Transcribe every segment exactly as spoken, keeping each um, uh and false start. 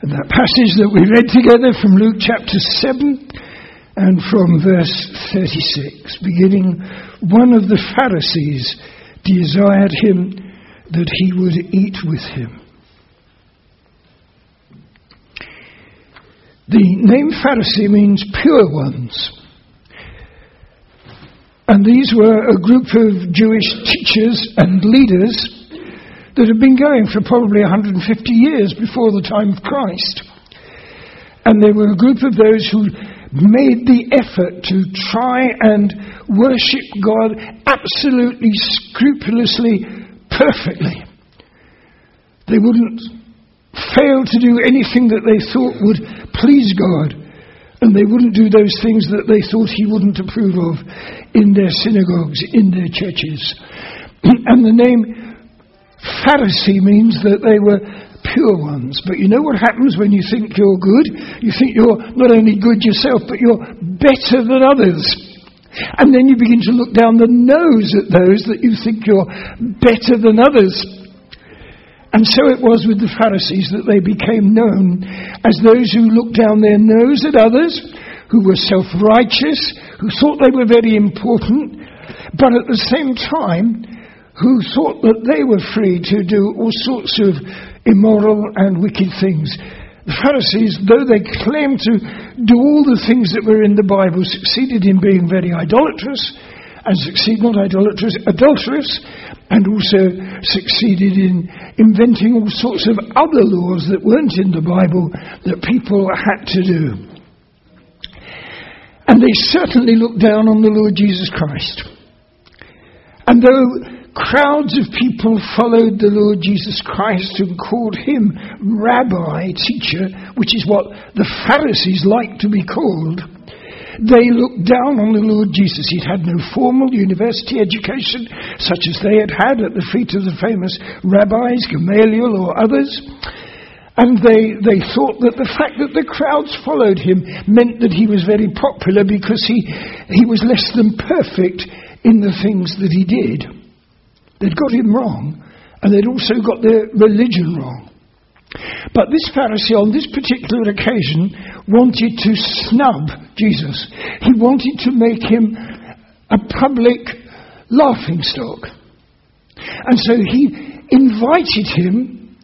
That passage that we read together from Luke chapter seven and from verse thirty-six, beginning, one of the Pharisees desired him that he would eat with him. The name Pharisee means pure ones. And these were a group of Jewish teachers and leaders that had been going for probably one hundred fifty years before the time of Christ. And they were a group of those who made the effort to try and worship God absolutely, scrupulously, perfectly. They wouldn't fail to do anything that they thought would please God, and they wouldn't do those things that they thought he wouldn't approve of in their synagogues, in their churches. And the name Pharisee means that they were pure ones. But you know what happens when you think you're good? You think you're not only good yourself, but you're better than others. And then you begin to look down the nose at those that you think you're better than others. And so it was with the Pharisees that they became known as those who looked down their nose at others, who were self-righteous, who thought they were very important, but at the same time, who thought that they were free to do all sorts of immoral and wicked things. The Pharisees, though they claimed to do all the things that were in the Bible, succeeded in being very idolatrous, and succeed not idolatrous, adulterous, and also succeeded in inventing all sorts of other laws that weren't in the Bible that people had to do. And they certainly looked down on the Lord Jesus Christ. And though crowds of people followed the Lord Jesus Christ and called him rabbi, teacher, which is what the Pharisees liked to be called, they looked down on the Lord Jesus. He'd had no formal university education such as they had had at the feet of the famous rabbis, Gamaliel or others. And they, they thought that the fact that the crowds followed him meant that he was very popular because he, he was less than perfect in the things that he did. They'd got him wrong, and they'd also got their religion wrong. But this Pharisee, on this particular occasion, wanted to snub Jesus. He wanted to make him a public laughingstock. And so he invited him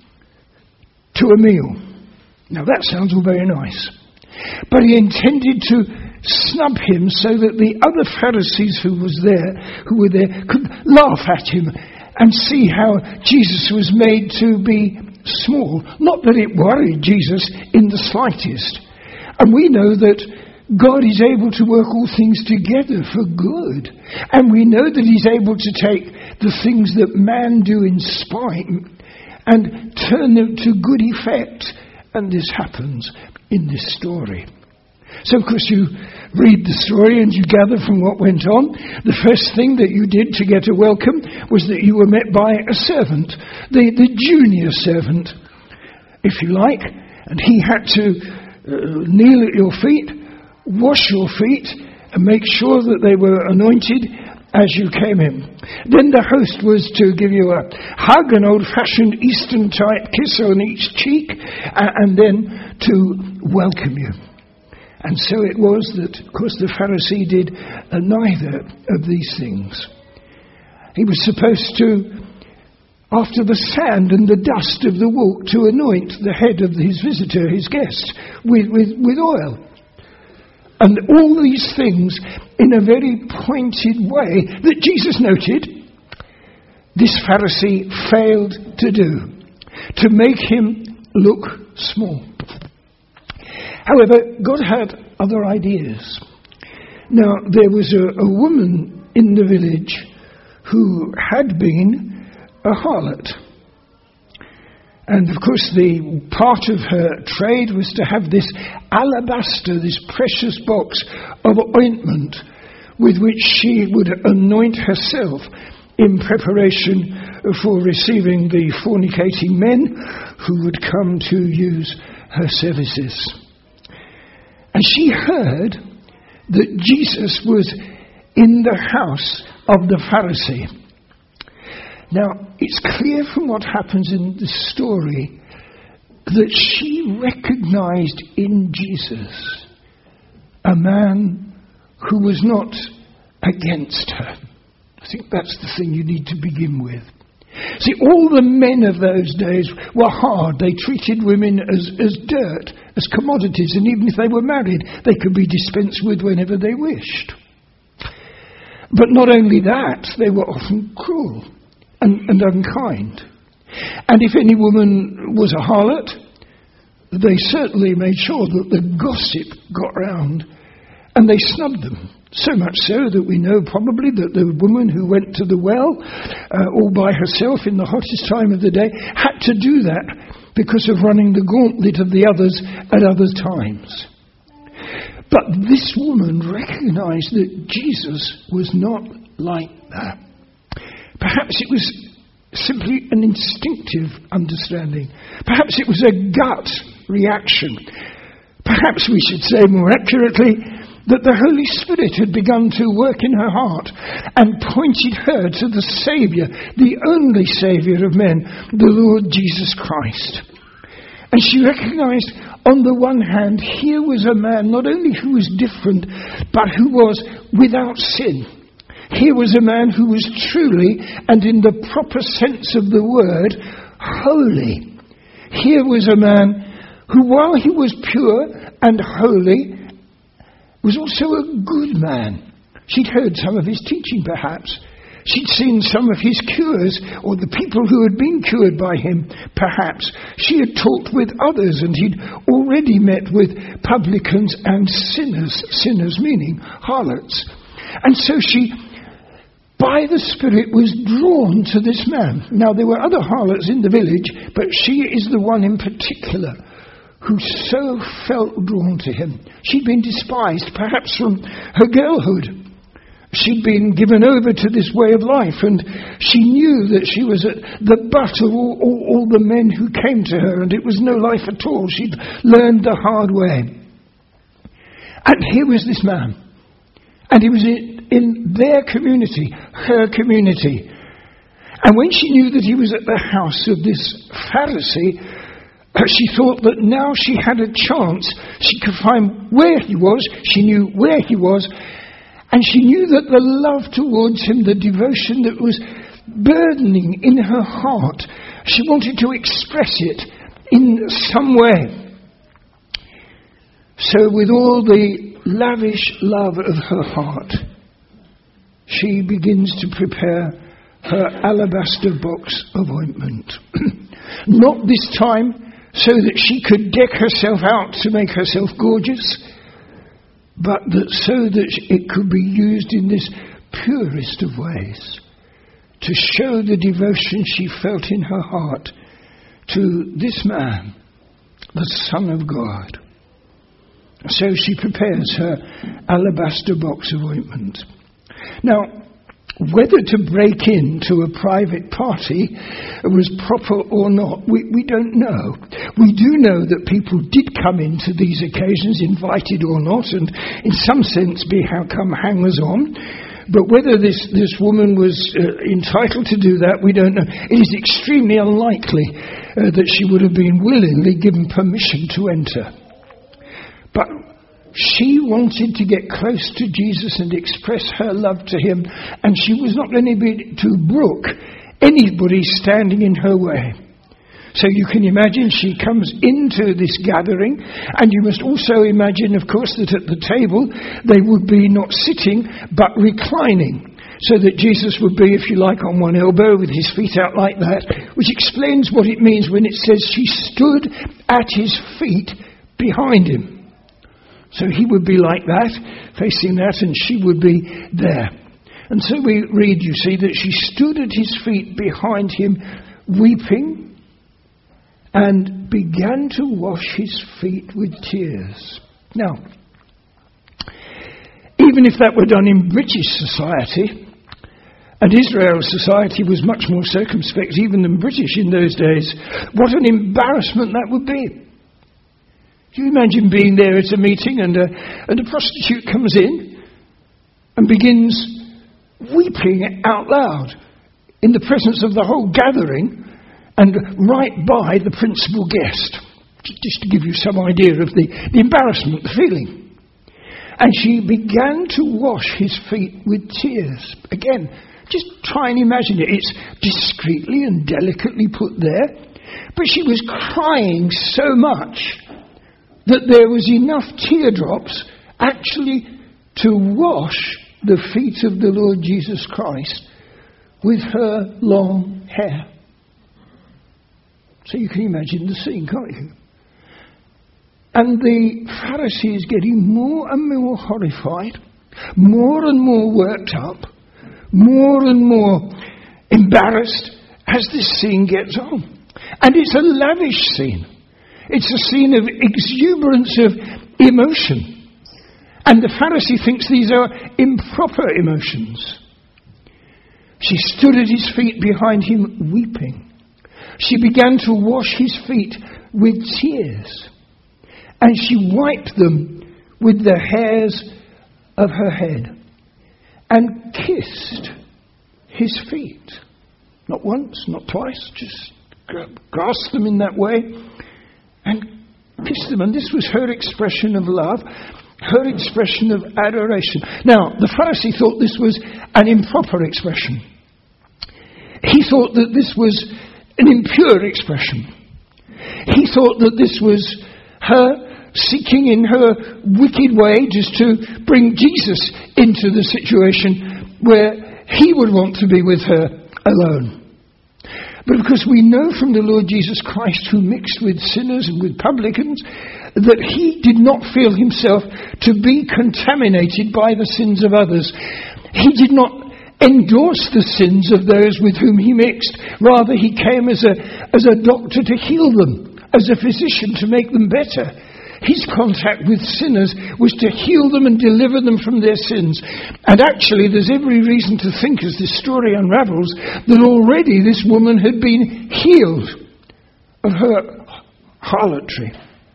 to a meal. Now that sounds all very nice. But he intended to snub him so that the other Pharisees who was there, who were there, could laugh at him and see how Jesus was made to be small. Not that it worried Jesus in the slightest. And we know that God is able to work all things together for good. And we know that he's able to take the things that man do in spite and turn them to good effect. And this happens in this story. So, of course, you read the story and you gather from what went on. The first thing that you did to get a welcome was that you were met by a servant, the, the junior servant, if you like. And he had to uh, kneel at your feet, wash your feet, and make sure that they were anointed as you came in. Then the host was to give you a hug, an old-fashioned Eastern-type kiss on each cheek, uh, and then to welcome you. And so it was that, of course, the Pharisee did uh, neither of these things. He was supposed to, after the sand and the dust of the walk, to anoint the head of his visitor, his guest, with, with, with oil. And all these things in a very pointed way that Jesus noted, this Pharisee failed to do, to make him look small. However, God had other ideas. Now, there was a, a woman in the village who had been a harlot. And, of course, the part of her trade was to have this alabaster, this precious box of ointment with which she would anoint herself in preparation for receiving the fornicating men who would come to use her services. And she heard that Jesus was in the house of the Pharisee. Now, it's clear from what happens in the story that she recognized in Jesus a man who was not against her. I think that's the thing you need to begin with. See, all the men of those days were hard. They treated women as, as dirt, as commodities, and even if they were married, they could be dispensed with whenever they wished. But not only that, they were often cruel and, and unkind. And if any woman was a harlot, they certainly made sure that the gossip got round and they snubbed them. So much so that we know probably that the woman who went to the well uh, all by herself in the hottest time of the day had to do that because of running the gauntlet of the others at other times. But this woman recognized that Jesus was not like that. Perhaps it was simply an instinctive understanding. Perhaps it was a gut reaction. Perhaps we should say more accurately that the Holy Spirit had begun to work in her heart and pointed her to the Saviour, the only Saviour of men, the Lord Jesus Christ. And she recognized, on the one hand, here was a man not only who was different, but who was without sin. Here was a man who was truly, and in the proper sense of the word, holy. Here was a man who, while he was pure and holy, was also a good man. She'd heard some of his teaching, perhaps. She'd seen some of his cures, or the people who had been cured by him, perhaps. She had talked with others, and he'd already met with publicans and sinners, sinners meaning harlots. And so she, by the Spirit, was drawn to this man. Now, there were other harlots in the village, but she is the one in particular who so felt drawn to him. She'd been despised, perhaps from her girlhood. She'd been given over to this way of life, and she knew that she was at the butt of all, all, all the men who came to her, and it was no life at all. She'd learned the hard way. And here was this man. And he was in, in their community, her community. And when she knew that he was at the house of this Pharisee, she thought that now she had a chance. She could find where he was. She knew where he was. And she knew that the love towards him, the devotion that was burdening in her heart, she wanted to express it in some way. So with all the lavish love of her heart, she begins to prepare her alabaster box of ointment. Not this time so that she could deck herself out to make herself gorgeous, but that so that it could be used in this purest of ways to show the devotion she felt in her heart to this man, the Son of God. So she prepares her alabaster box of ointment. Now, whether to break into a private party was proper or not, we, we don't know. We do know that people did come into these occasions, invited or not, and in some sense become hangers-on. But whether this, this woman was uh, entitled to do that, we don't know. It is extremely unlikely uh, that she would have been willingly given permission to enter. But she wanted to get close to Jesus and express her love to him, and she was not going to be to brook anybody standing in her way. So you can imagine she comes into this gathering, and you must also imagine, of course, that at the table they would be not sitting but reclining, so that Jesus would be, if you like, on one elbow with his feet out like that, which explains what it means when it says she stood at his feet behind him. So he would be like that, facing that, and she would be there. And so we read, you see, that she stood at his feet behind him, weeping, and began to wash his feet with tears. Now, even if that were done in British society, and Israel's society was much more circumspect even than British in those days, what an embarrassment that would be. Do you imagine being there at a meeting and a, and a prostitute comes in and begins weeping out loud in the presence of the whole gathering and right by the principal guest? just to give you some idea of the, the embarrassment, the feeling. And she began to wash his feet with tears. Again, just try and imagine it. It's discreetly and delicately put there. But she was crying so much that there was enough teardrops actually to wash the feet of the Lord Jesus Christ with her long hair. So you can imagine the scene, can't you? And the Pharisees getting more and more horrified, more and more worked up, more and more embarrassed as this scene gets on. And it's a lavish scene. It's a scene of exuberance of emotion. And the Pharisee thinks these are improper emotions. She stood at his feet behind him weeping. She began to wash his feet with tears. And she wiped them with the hairs of her head and kissed his feet. Not once, not twice, just grasped them in that way and kissed them. And this was her expression of love, her expression of adoration. Now, the Pharisee thought this was an improper expression. He thought that this was an impure expression. He thought that this was her seeking in her wicked way just to bring Jesus into the situation where he would want to be with her alone. But because we know from the Lord Jesus Christ, who mixed with sinners and with publicans, that he did not feel himself to be contaminated by the sins of others. He did not endorse the sins of those with whom he mixed. Rather, he came as a, as a doctor to heal them, as a physician to make them better. His contact with sinners was to heal them and deliver them from their sins. And actually, there's every reason to think, as this story unravels, that already this woman had been healed of her harlotry.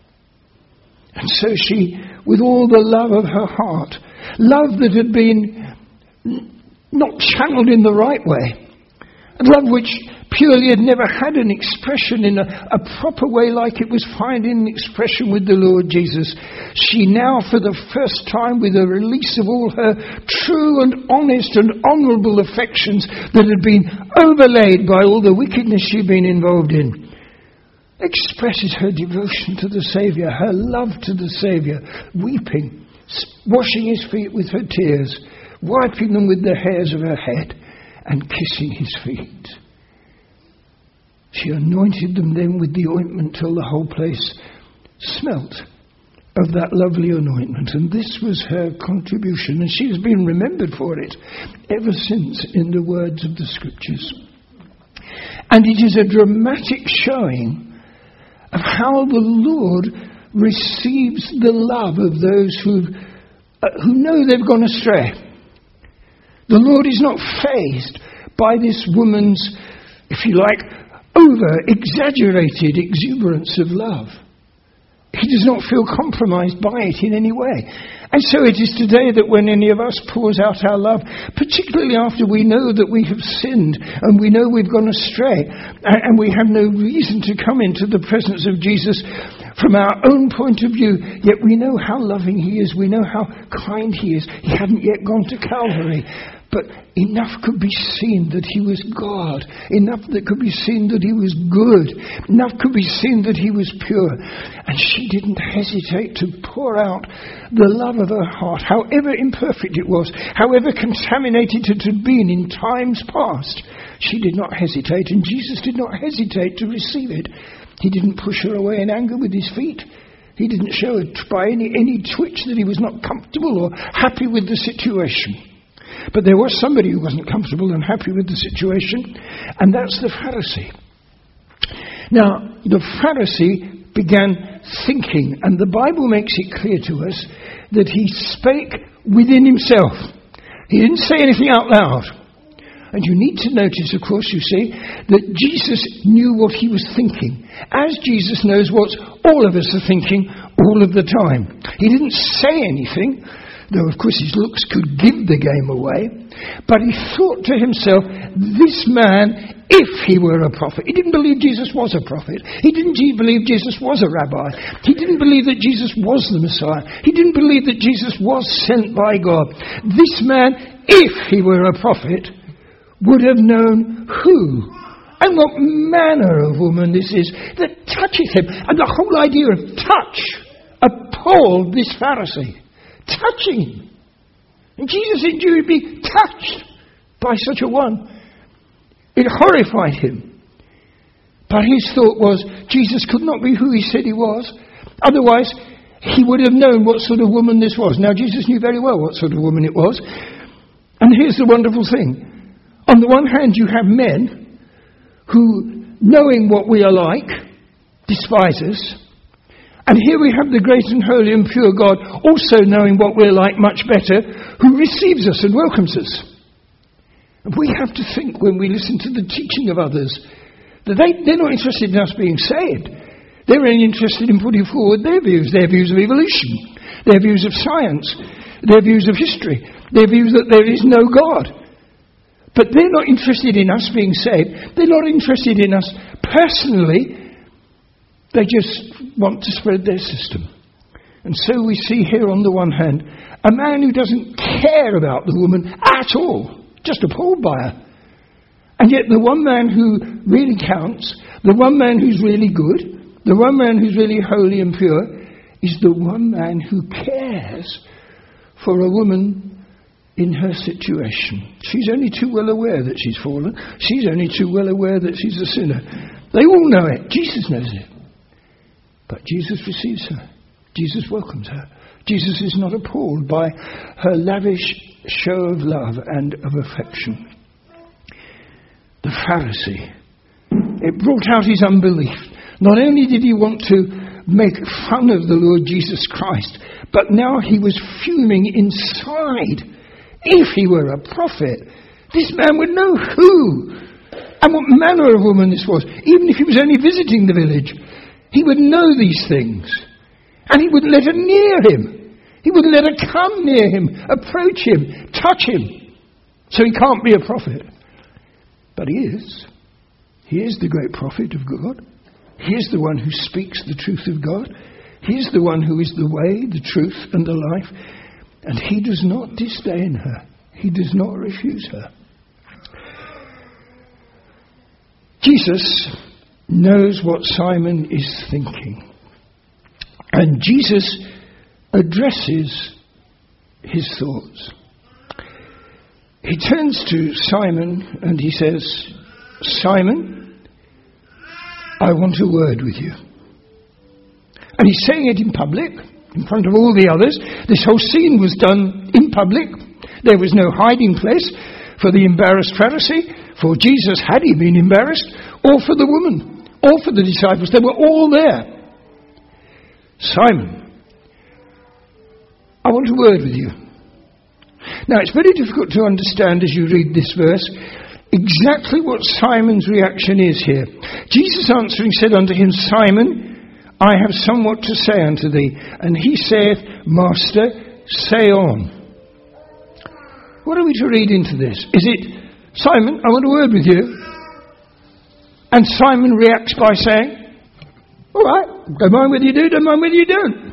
And so she, with all the love of her heart, love that had been not channeled in the right way, love which purely had never had an expression in a, a proper way like it was finding an expression with the Lord Jesus. She now, for the first time, with a release of all her true and honest and honourable affections that had been overlaid by all the wickedness she'd been involved in, expresses her devotion to the Saviour, her love to the Saviour, weeping, washing his feet with her tears, wiping them with the hairs of her head, and kissing his feet. She anointed them then with the ointment till the whole place smelt of that lovely anointment. And this was her contribution, and she has been remembered for it ever since in the words of the Scriptures. And it is a dramatic showing of how the Lord receives the love of those who uh, who know they've gone astray. The Lord is not fazed by this woman's, if you like, over-exaggerated exuberance of love. He does not feel compromised by it in any way. And so it is today that when any of us pours out our love, particularly after we know that we have sinned and we know we've gone astray, and we have no reason to come into the presence of Jesus from our own point of view, yet we know how loving he is, we know how kind he is. He hadn't yet gone to Calvary, but enough could be seen that he was God. Enough that could be seen that he was good. Enough could be seen that he was pure. And she didn't hesitate to pour out the love of her heart, however imperfect it was, however contaminated it had been in times past. She did not hesitate, and Jesus did not hesitate to receive it. He didn't push her away in anger with his feet. He didn't show it by any, any twitch that he was not comfortable or happy with the situation. But there was somebody who wasn't comfortable and happy with the situation, and that's the Pharisee. Now, the Pharisee began thinking, and the Bible makes it clear to us that he spake within himself. He didn't say anything out loud. And you need to notice, of course, you see, that Jesus knew what he was thinking, as Jesus knows what all of us are thinking all of the time. He didn't say anything, though of course his looks could give the game away, but he thought to himself, this man if he were a prophet. He didn't believe Jesus was a prophet. He didn't believe Jesus was a rabbi. He didn't believe that Jesus was the Messiah. He didn't believe that Jesus was sent by God. This man, if he were a prophet, would have known who and what manner of woman this is that toucheth him. And the whole idea of touch appalled this Pharisee. Touching him. And Jesus said, you would be touched by such a one. It horrified him. But his thought was, Jesus could not be who he said he was. Otherwise, he would have known what sort of woman this was. Now, Jesus knew very well what sort of woman it was. And here's the wonderful thing. On the one hand, you have men who, knowing what we are like, despise us. And here we have the great and holy and pure God, also knowing what we're like much better, who receives us and welcomes us. And we have to think when we listen to the teaching of others that they, they're not interested in us being saved. They're only interested in putting forward their views, their views of evolution, their views of science, their views of history, their views that there is no God. But they're not interested in us being saved. They're not interested in us personally. They just want to spread their system. And so we see here on the one hand, a man who doesn't care about the woman at all, just appalled by her. And yet the one man who really counts, the one man who's really good, the one man who's really holy and pure, is the one man who cares for a woman in her situation. She's only too well aware that she's fallen. She's only too well aware that she's a sinner. They all know it. Jesus knows it. But Jesus receives her. Jesus welcomes her. Jesus is not appalled by her lavish show of love and of affection. The Pharisee, it brought out his unbelief. Not only did he want to make fun of the Lord Jesus Christ, but now he was fuming inside. If he were a prophet, this man would know who and what manner of woman this was. Even if he was only visiting the village, he would know these things. And he wouldn't let her near him. He wouldn't let her come near him, approach him, touch him. So he can't be a prophet. But he is. He is the great prophet of God. He is the one who speaks the truth of God. He is the one who is the way, the truth, and the life. And he does not disdain her. He does not refuse her. Jesus knows what Simon is thinking. And Jesus addresses his thoughts. He turns to Simon and he says, Simon, I want a word with you. And he's saying it in public, in front of all the others. This whole scene was done in public. There was no hiding place for the embarrassed Pharisee, for Jesus had he been embarrassed, or for the woman, or for the disciples. They were all there. Simon, I want a word with you. Now, it's very difficult to understand as you read this verse exactly what Simon's reaction is here. Jesus answering said unto him, Simon, I have somewhat to say unto thee. And he saith, Master, say on. What are we to read into this? Is it, Simon, I want a word with you? And Simon reacts by saying, all right, don't mind whether you do, don't mind whether you don't.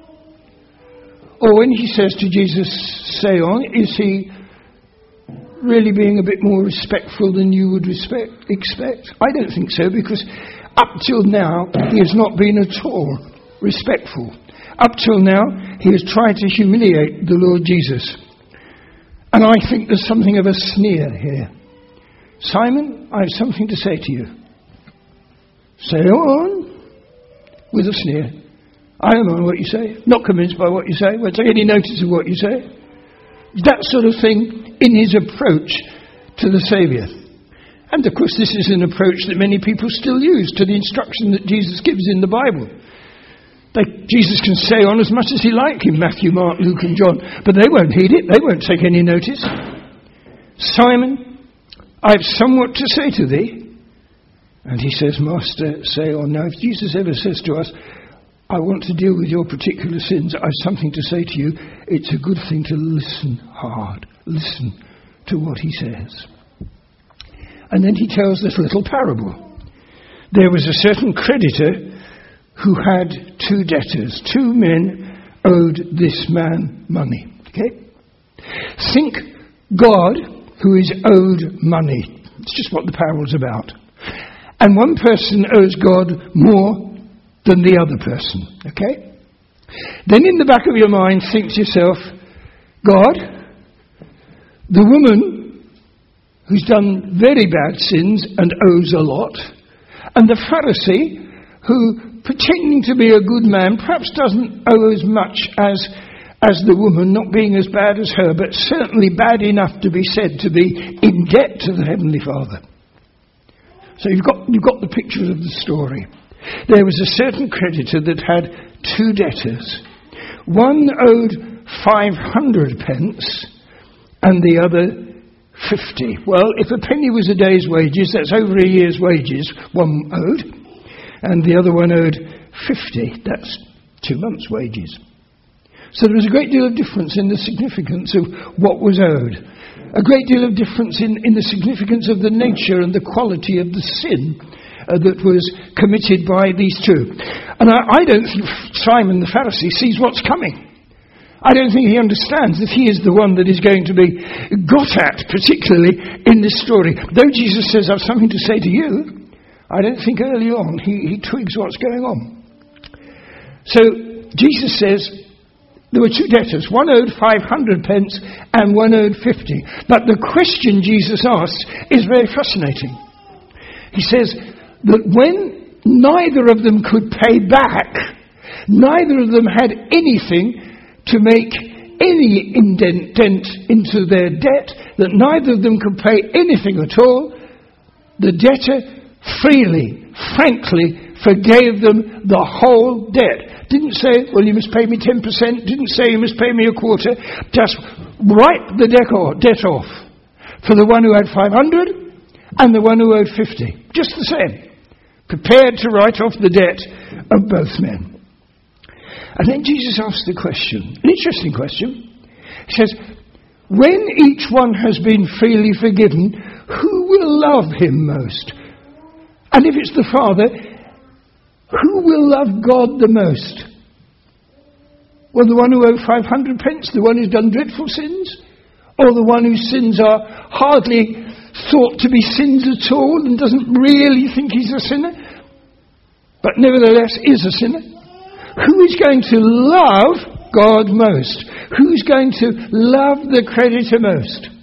Or when he says to Jesus, say on, is he really being a bit more respectful than you would respect, expect? I don't think so, because up till now, he has not been at all respectful. Up till now, he has tried to humiliate the Lord Jesus. And I think there's something of a sneer here. Simon, I have something to say to you. Say on, with a sneer. I don't know what you say. Not convinced by what you say. Won't take any notice of what you say. That sort of thing in his approach to the Saviour. And of course this is an approach that many people still use to the instruction that Jesus gives in the Bible. They, Jesus can say on as much as he likes in Matthew, Mark, Luke and John, but they won't heed it. They won't take any notice. Simon, I have somewhat to say to thee. And he says, Master, say on. Now if Jesus ever says to us, I want to deal with your particular sins, I have something to say to you, it's a good thing to listen hard. Listen to what he says. And then he tells this little parable. There was a certain creditor who had two debtors. Two men owed this man money. Okay? Think God who is owed money. It's just what the parable's about. And one person owes God more than the other person. Okay? Then in the back of your mind, think to yourself, God, the woman who's done very bad sins and owes a lot, and the Pharisee who, pretending to be a good man, perhaps doesn't owe as much as as the woman, not being as bad as her, but certainly bad enough to be said to be in debt to the Heavenly Father. So you've got you've got the picture of the story. There was a certain creditor that had two debtors. One owed five hundred pence and the other fifty. Well, if a penny was a day's wages, that's over a year's wages, one owed. And the other one owed fifty. That's two months' wages. So there was a great deal of difference in the significance of what was owed. A great deal of difference in, in the significance of the nature and the quality of the sin uh, that was committed by these two. And I, I don't think Simon the Pharisee sees what's coming. I don't think he understands that he is the one that is going to be got at, particularly in this story. Though Jesus says, I've something to say to you, I don't think early on he, he twigs what's going on. So Jesus says, there were two debtors. One owed five hundred pence and one owed fifty. But the question Jesus asks is very fascinating. He says that when neither of them could pay back, neither of them had anything to make any indent dent into their debt, that neither of them could pay anything at all, the debtor freely, frankly forgave them the whole debt. Didn't say, well, you must pay me ten percent. Didn't say you must pay me a quarter. Just write the debt off for the one who had five hundred and the one who owed fifty. Just the same. Prepared to write off the debt of both men. And then Jesus asked the question, an interesting question. He says, when each one has been freely forgiven, who will love him most? And if it's the Father, who will love God the most? Well, the one who owed five hundred pence, the one who's done dreadful sins, or the one whose sins are hardly thought to be sins at all and doesn't really think he's a sinner, but nevertheless is a sinner? Who is going to love God most? Who's going to love the creditor most?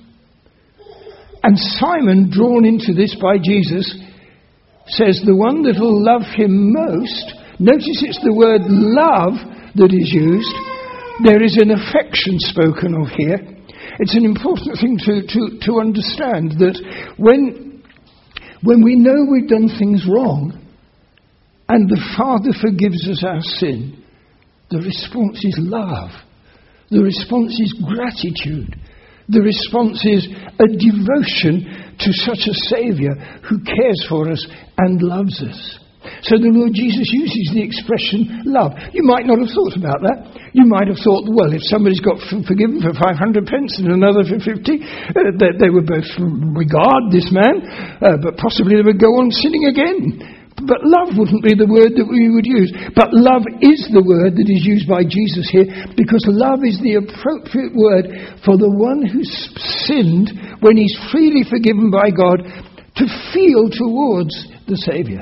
And Simon, drawn into this by Jesus, says the one that will love him most, notice it's the word love that is used. There is an affection spoken of here. It's an important thing to, to, to understand that when, when we know we've done things wrong and the Father forgives us our sin, the response is love. The response is gratitude. The response is a devotion to such a Saviour who cares for us and loves us. So the Lord Jesus uses the expression love. You might not have thought about that. You might have thought, well, if somebody's got forgiven for five hundred pence and another for fifty, uh, they, they would both regard this man, uh, but possibly they would go on sinning again. But love wouldn't be the word that we would use. But love is the word that is used by Jesus here, because love is the appropriate word for the one who's sinned when he's freely forgiven by God to feel towards the Saviour.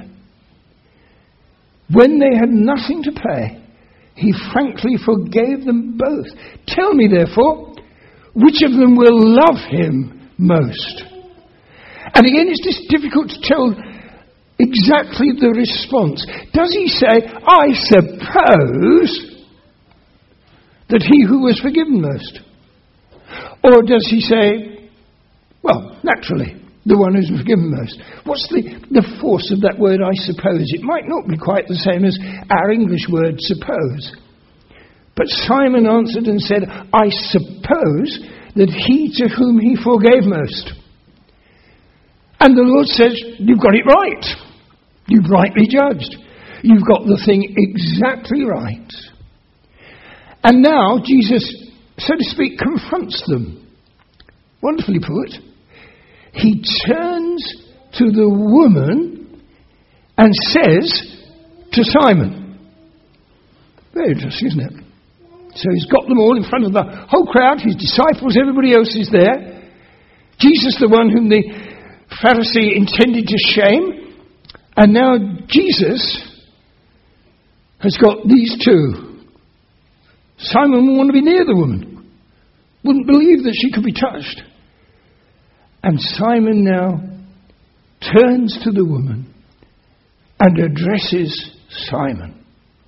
When they had nothing to pay, he frankly forgave them both. Tell me, therefore, which of them will love him most? And again, it's just difficult to tell exactly the response. Does he say, I suppose that he who was forgiven most? Or does he say, well, naturally, the one who's forgiven most? What's the, the force of that word, I suppose? It might not be quite the same as our English word, suppose. But Simon answered and said, I suppose that he to whom he forgave most. And the Lord says, you've got it right. You've rightly judged. You've got the thing exactly right. And now Jesus, so to speak, confronts them. Wonderfully put. He turns to the woman and says to Simon. Very interesting, isn't it? So he's got them all in front of the whole crowd, his disciples, everybody else is there. Jesus, the one whom the Pharisee intended to shame. And now Jesus has got these two. Simon wouldn't want to be near the woman. Wouldn't believe that she could be touched. And Simon now turns to the woman and addresses Simon.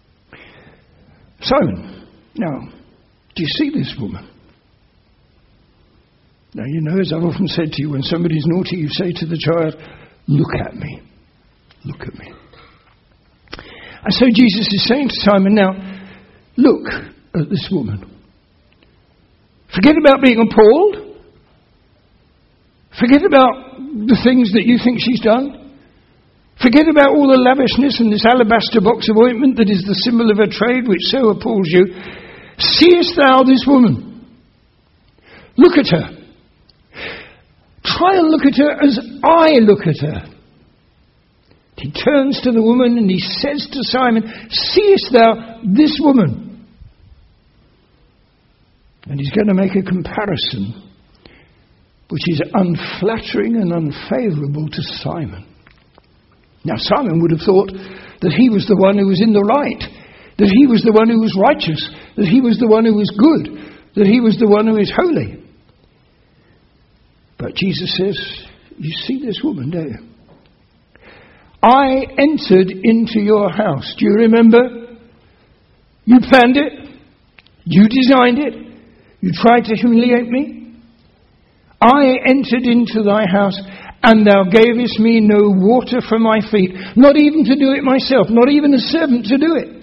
Simon, now, do you see this woman? Now, you know, as I've often said to you, when somebody's naughty, you say to the child, look at me. Look at me. And so Jesus is saying to Simon, now, look at this woman. Forget about being appalled. Forget about the things that you think she's done. Forget about all the lavishness and this alabaster box of ointment that is the symbol of her trade, which so appalls you. Seest thou this woman? Look at her. Try and look at her as I look at her. He turns to the woman and he says to Simon, seest thou this woman? And he's going to make a comparison which is unflattering and unfavourable to Simon. Now, Simon would have thought that he was the one who was in the right, that he was the one who was righteous, that he was the one who was good, that he was the one who is holy. But Jesus says, you see this woman, don't you? I entered into your house. Do you remember? You planned it. You designed it. You tried to humiliate me. I entered into thy house, and thou gavest me no water for my feet, not even to do it myself, not even a servant to do it.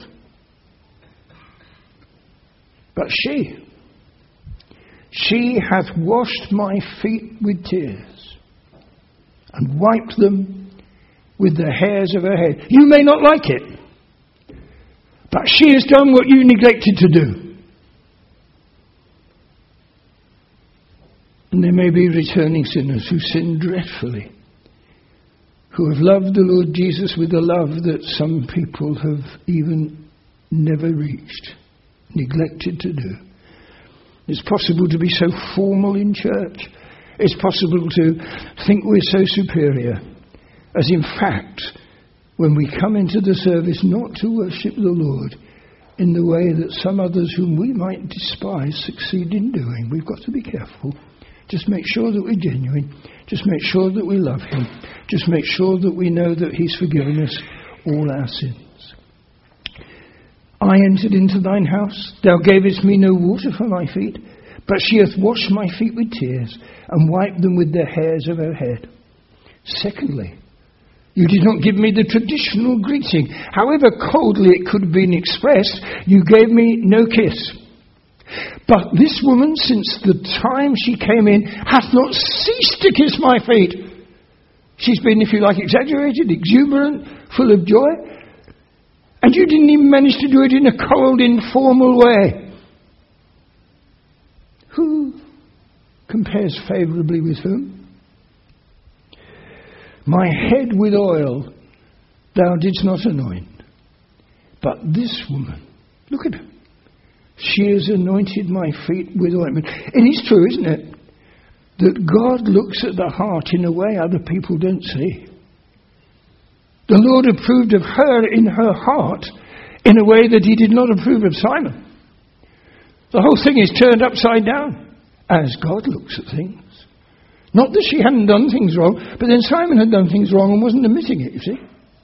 But she, she hath washed my feet with tears, and wiped them with the hairs of her head. You may not like it, but she has done what you neglected to do. And there may be returning sinners who sin dreadfully, who have loved the Lord Jesus with a love that some people have even never reached, neglected to do. It's possible to be so formal in church. It's possible to think we're so superior, as in fact, when we come into the service not to worship the Lord in the way that some others whom we might despise succeed in doing. We've got to be careful. Just make sure that we're genuine. Just make sure that we love him. Just make sure that we know that he's forgiven us all our sins. I entered into thine house. Thou gavest me no water for my feet, but she hath washed my feet with tears and wiped them with the hairs of her head. Secondly, you did not give me the traditional greeting. However coldly it could have been expressed, you gave me no kiss. But this woman, since the time she came in, hath not ceased to kiss my feet. She's been, if you like, exaggerated, exuberant, full of joy. And you didn't even manage to do it in a cold, informal way. Who compares favourably with whom? My head with oil thou didst not anoint. But this woman, look at her. She has anointed my feet with ointment. It is true, isn't it, that God looks at the heart in a way other people don't see. The Lord approved of her in her heart in a way that he did not approve of Simon. The whole thing is turned upside down as God looks at things. Not that she hadn't done things wrong, but then Simon had done things wrong and wasn't admitting it, you see.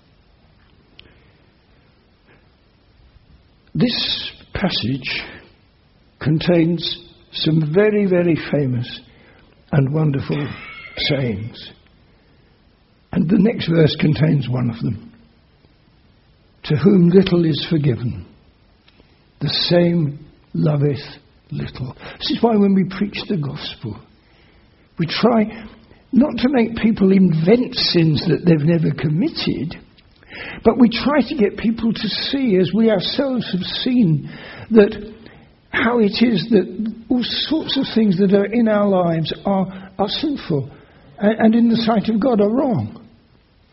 This passage contains some very, very famous and wonderful sayings. And the next verse contains one of them. To whom little is forgiven, the same loveth little. This is why when we preach the gospel, we try not to make people invent sins that they've never committed, but we try to get people to see, as we ourselves have seen, that how it is that all sorts of things that are in our lives are, are sinful and, and in the sight of God are wrong.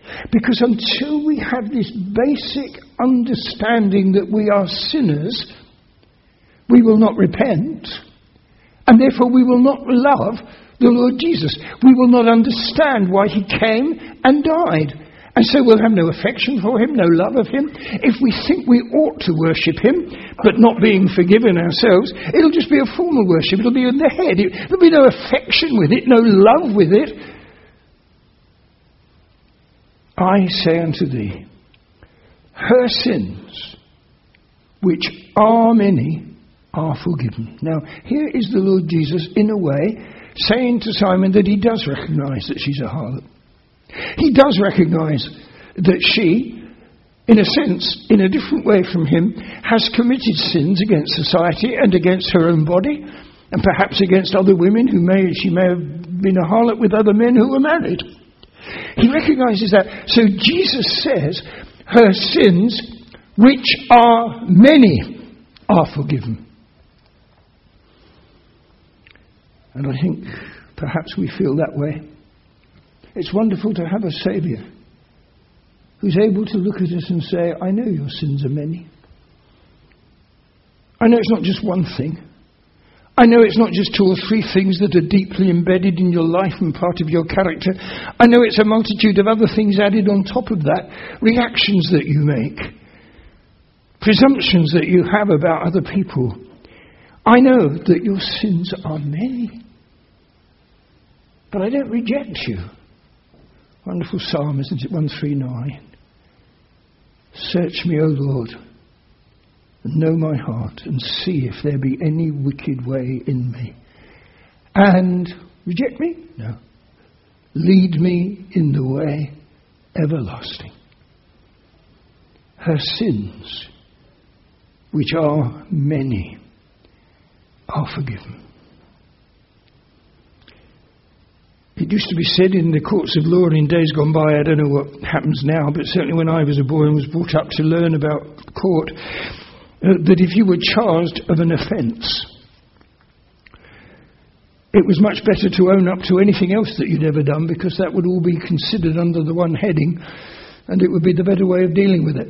Because until we have this basic understanding that we are sinners, we will not repent, and therefore we will not love the Lord Jesus. We will not understand why he came and died. And so we'll have no affection for him, no love of him. If we think we ought to worship him, but not being forgiven ourselves, it'll just be a formal worship. It'll be in the head. There'll be no affection with it, no love with it. I say unto thee, her sins, which are many, are forgiven. Now, here is the Lord Jesus, in a way, saying to Simon that he does recognise that she's a harlot. He does recognise that she, in a sense, in a different way from him, has committed sins against society and against her own body, and perhaps against other women who may, she may have been a harlot with other men who were married. He recognises that. So Jesus says, her sins, which are many, are forgiven. And I think perhaps we feel that way. It's wonderful to have a Saviour who's able to look at us and say, I know your sins are many. I know it's not just one thing. I know it's not just two or three things that are deeply embedded in your life and part of your character. I know it's a multitude of other things added on top of that. Reactions that you make. Presumptions that you have about other people. I know that your sins are many. But I don't reject you. Wonderful psalm, isn't it? one thirty-nine. Search me, O Lord, and know my heart, and see if there be any wicked way in me. And reject me? No. Lead me in the way everlasting. Her sins, which are many, are forgiven. It used to be said in the courts of law in days gone by, I don't know what happens now, but certainly when I was a boy and was brought up to learn about court, uh, that if you were charged of an offence, it was much better to own up to anything else that you'd ever done, because that would all be considered under the one heading, and it would be the better way of dealing with it.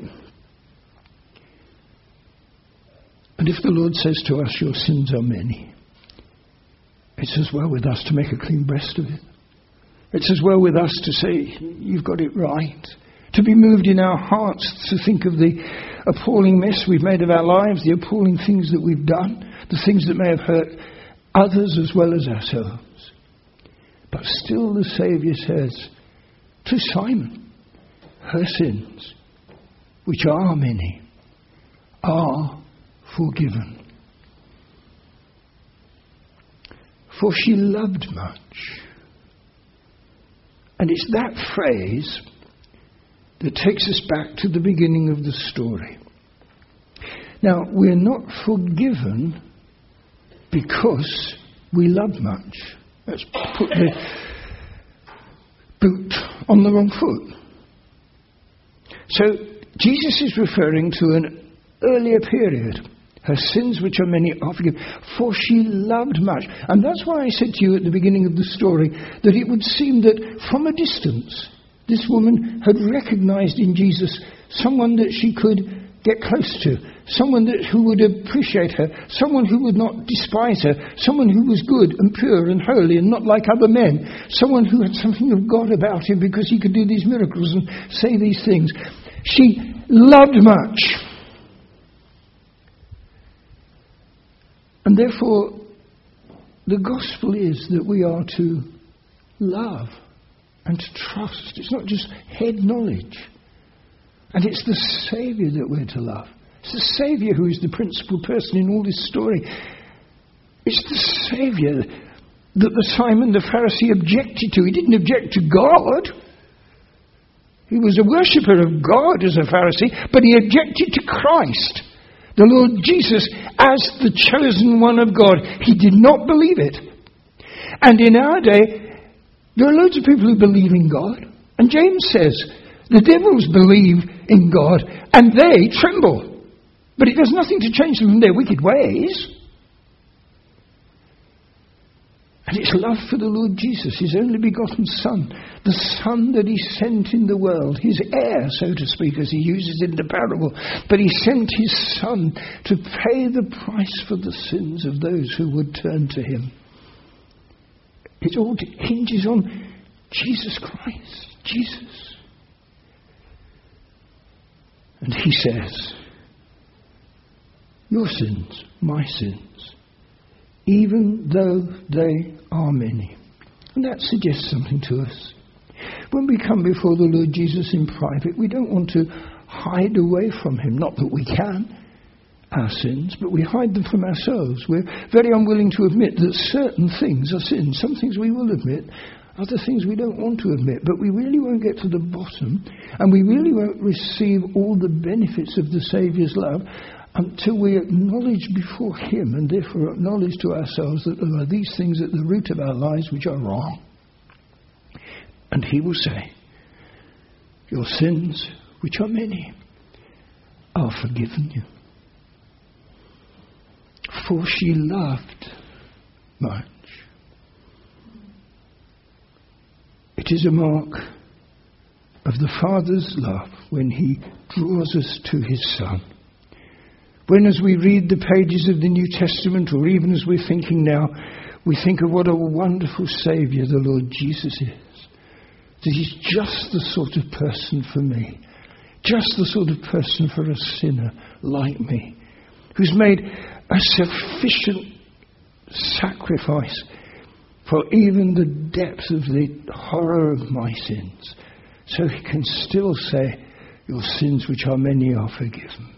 And if the Lord says to us, your sins are many, it's as well with us to make a clean breast of it. It's as well with us to say, you've got it right. To be moved in our hearts to think of the appalling mess we've made of our lives, the appalling things that we've done, the things that may have hurt others as well as ourselves. But still the Saviour says to Simon, her sins, which are many, are forgiven. For she loved much. And it's that phrase that takes us back to the beginning of the story. Now, we're not forgiven because we love much. Let's put the boot on the wrong foot. So, Jesus is referring to an earlier period. Her sins, which are many, are forgiven. For she loved much. And that's why I said to you at the beginning of the story that it would seem that from a distance, this woman had recognized in Jesus someone that she could get close to, someone that, who would appreciate her, someone who would not despise her, someone who was good and pure and holy and not like other men, someone who had something of God about him because he could do these miracles and say these things. She loved much. And therefore, the gospel is that we are to love and to trust. It's not just head knowledge. And it's the Saviour that we're to love. It's the Saviour who is the principal person in all this story. It's the Saviour that the Simon the Pharisee objected to. He didn't object to God. He was a worshipper of God as a Pharisee, but he objected to Christ, the Lord Jesus, as the chosen one of God. He did not believe it. And in our day, there are loads of people who believe in God. And James says, the devils believe in God and they tremble. But it does nothing to change them from their wicked ways. And it's love for the Lord Jesus, his only begotten Son, the Son that he sent in the world, his heir, so to speak, as he uses in the parable. But he sent his Son to pay the price for the sins of those who would turn to him. It all hinges on Jesus Christ, Jesus. And he says, your sins, my sins, even though they are many. And that suggests something to us. When we come before the Lord Jesus in private, we don't want to hide away from him. Not that we can, our sins, but we hide them from ourselves. We're very unwilling to admit that certain things are sins. Some things we will admit, other things we don't want to admit. But we really won't get to the bottom, and we really won't receive all the benefits of the Saviour's love until we acknowledge before him, and therefore acknowledge to ourselves that there are these things at the root of our lives which are wrong. And he will say, your sins, which are many, are forgiven you. For she loved much. It is a mark of the Father's love when he draws us to his Son. When, as we read the pages of the New Testament, or even as we're thinking now, we think of what a wonderful Saviour the Lord Jesus is. That he's just the sort of person for me. Just the sort of person for a sinner like me. Who's made a sufficient sacrifice for even the depth of the horror of my sins. So he can still say, your sins which are many are forgiven.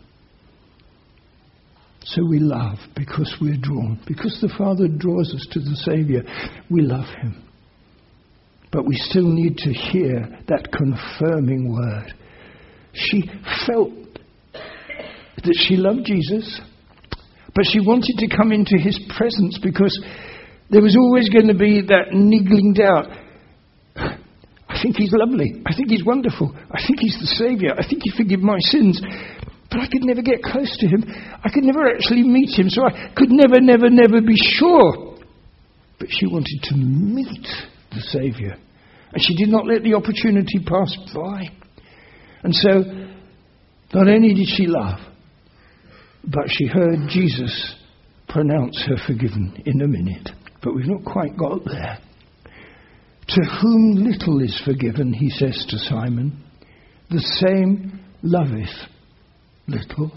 So we love because we're drawn. Because the Father draws us to the Saviour, we love him. But we still need to hear that confirming word. She felt that she loved Jesus, but she wanted to come into his presence because there was always going to be that niggling doubt. I think he's lovely. I think he's wonderful. I think he's the Saviour. I think he forgive my sins. But I could never get close to him. I could never actually meet him. So I could never, never, never be sure. But she wanted to meet the Saviour. And she did not let the opportunity pass by. And so, not only did she love, but she heard Jesus pronounce her forgiven in a minute. But we've not quite got there. To whom little is forgiven, he says to Simon, the same loveth little.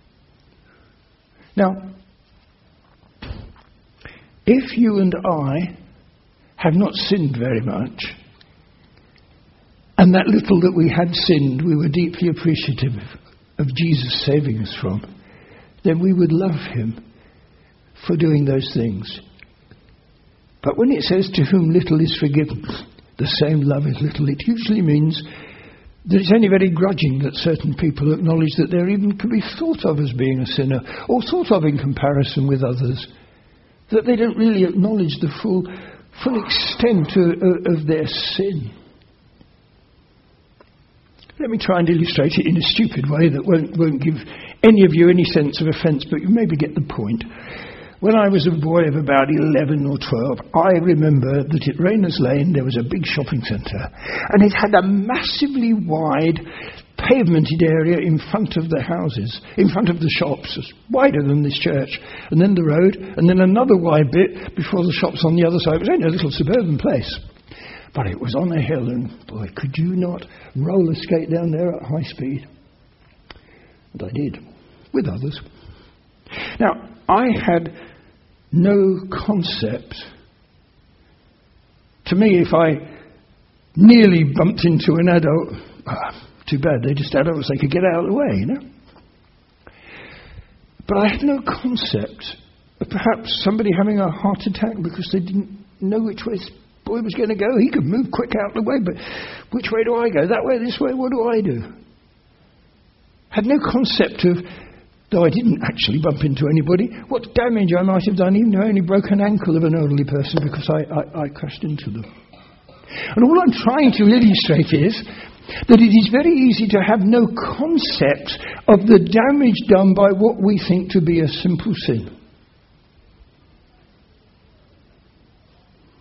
Now, if you and I have not sinned very much, and that little that we had sinned we were deeply appreciative of Jesus saving us from, then we would love him for doing those things. But when it says to whom little is forgiven, the same love is little, it usually means that it's only very grudging that certain people acknowledge that they even could be thought of as being a sinner, or thought of in comparison with others, that they don't really acknowledge the full full extent of, of their sin. Let me try and illustrate it in a stupid way that won't, won't give any of you any sense of offence, but you maybe get the point. When I was a boy of about eleven or twelve, I remember that at Rayners Lane there was a big shopping centre, and it had a massively wide pavemented area in front of the houses, in front of the shops, wider than this church, and then the road, and then another wide bit before the shops on the other side. It was only a little suburban place. But it was on a hill, and boy, could you not roller skate down there at high speed? And I did, with others. Now, I had no concept. To me, if I nearly bumped into an adult, ah, too bad, they're just adults, they could get out of the way, you know? But I had no concept of perhaps somebody having a heart attack because they didn't know which way this boy was going to go. He could move quick out of the way, but which way do I go? That way, this way, what do I do? Had no concept of, though I didn't actually bump into anybody, what damage I might have done, even though I only broke an ankle of an elderly person because I, I, I crashed into them. And all I'm trying to illustrate is that it is very easy to have no concept of the damage done by what we think to be a simple sin.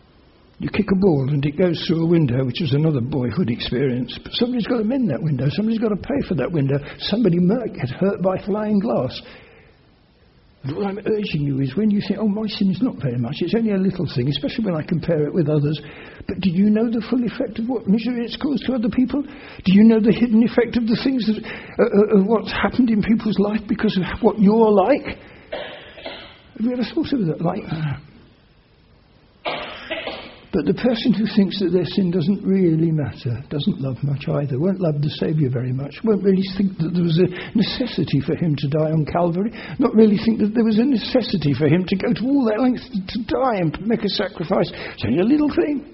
You kick a ball and it goes through a window, which is another boyhood experience. But somebody's got to mend that window. Somebody's got to pay for that window. Somebody might get hurt by flying glass. And what I'm urging you is when you think, oh, my sin is not very much, it's only a little thing, especially when I compare it with others. But do you know the full effect of what misery it's caused to other people? Do you know the hidden effect of the things that, uh, of what's happened in people's life because of what you're like? Have you ever thought of it like that? But the person who thinks that their sin doesn't really matter, doesn't love much either, won't love the Saviour very much, won't really think that there was a necessity for him to die on Calvary, not really think that there was a necessity for him to go to all that length to die and make a sacrifice. It's only a little thing.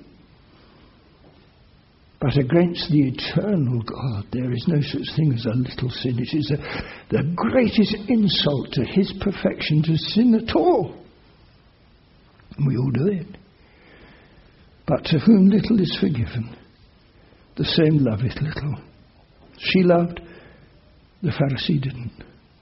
But against the eternal God, there is no such thing as a little sin. It is a, the greatest insult to his perfection to sin at all. And we all do it. But to whom little is forgiven, the same loveth little. She loved, the Pharisee didn't.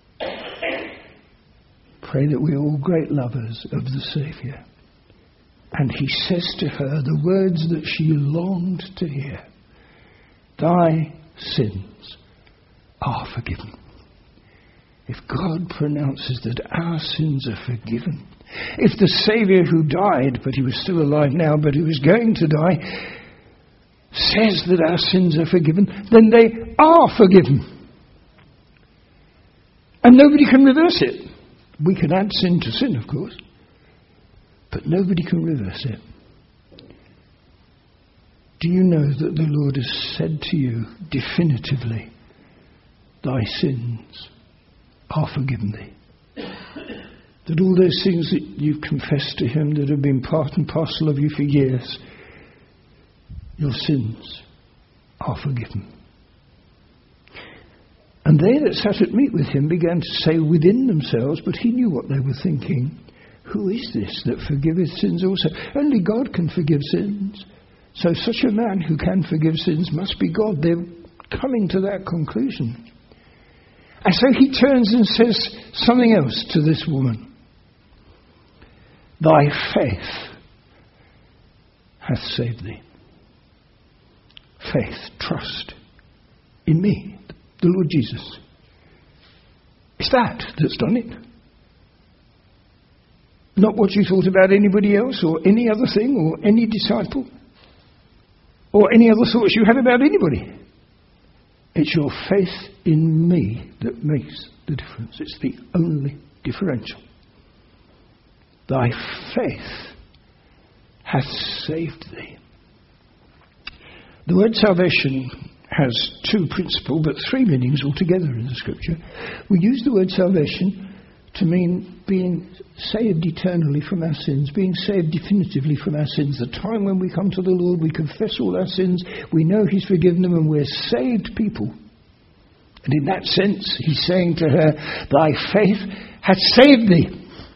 Pray that we are all great lovers of the Saviour. And he says to her the words that she longed to hear. Thy sins are forgiven. If God pronounces that our sins are forgiven, if the Saviour who died, but he was still alive now, but who was going to die, says that our sins are forgiven, then they are forgiven. And nobody can reverse it. We can add sin to sin, of course, but nobody can reverse it. Do you know that the Lord has said to you definitively, thy sins are forgiven thee? That all those things that you've confessed to him that have been part and parcel of you for years, your sins are forgiven. And they that sat at meat with him began to say within themselves, but he knew what they were thinking, who is this that forgiveth sins also? Only God can forgive sins. So such a man who can forgive sins must be God. They're coming to that conclusion. And so he turns and says something else to this woman. Thy faith hath saved thee. Faith, trust in me, the Lord Jesus. It's that that's done it. Not what you thought about anybody else or any other thing or any disciple or any other thoughts you have about anybody. It's your faith in me that makes the difference. It's the only differential. Thy faith hath saved thee. The word salvation has two principal but three meanings altogether in the scripture. We use the word salvation to mean being saved eternally from our sins, being saved definitively from our sins. The time when we come to the Lord, we confess all our sins, we know he's forgiven them, and we're saved people. And in that sense, he's saying to her, thy faith hath saved thee.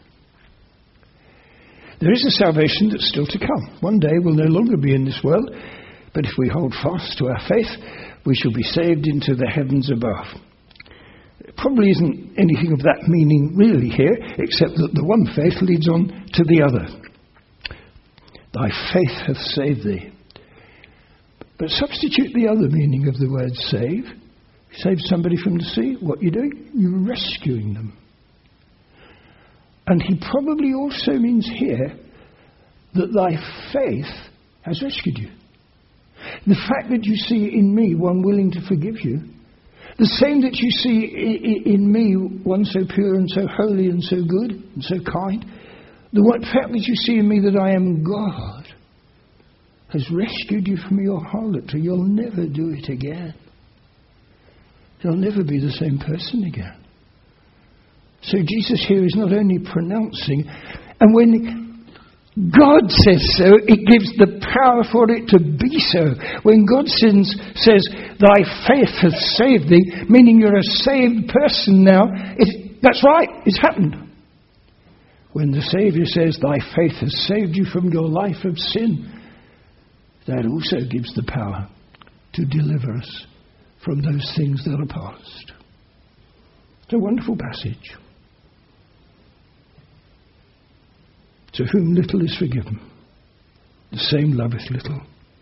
There is a salvation that's still to come. One day we'll no longer be in this world, but if we hold fast to our faith, we shall be saved into the heavens above. It probably isn't anything of that meaning really here, except that the one faith leads on to the other. Thy faith hath saved thee. But substitute the other meaning of the word save. You save somebody from the sea, what are you doing? You're rescuing them. And he probably also means here that thy faith has rescued you. The fact that you see in me one willing to forgive you, the same that you see in me one so pure and so holy and so good and so kind, the fact that you see in me that I am God has rescued you from your harlotry. You'll never do it again. You'll never be the same person again. So Jesus here is not only pronouncing, and when God says so, it gives the power for it to be so. When God sins, says, thy faith hath saved thee, meaning you're a saved person now, it, that's right, it's happened. When the Saviour says, thy faith has saved you from your life of sin, that also gives the power to deliver us from those things that are past. It's a wonderful passage. To whom little is forgiven, the same loveth little.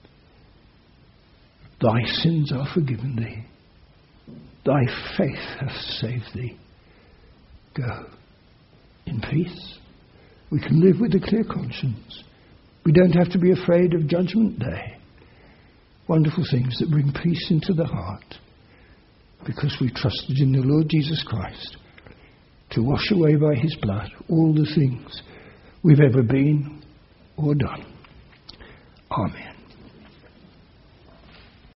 Thy sins are forgiven thee. Thy faith hath saved thee. Go in peace. We can live with a clear conscience. We don't have to be afraid of Judgment Day. Wonderful things that bring peace into the heart, because we trusted in the Lord Jesus Christ to wash away by his blood all the things we've ever been or done. Amen.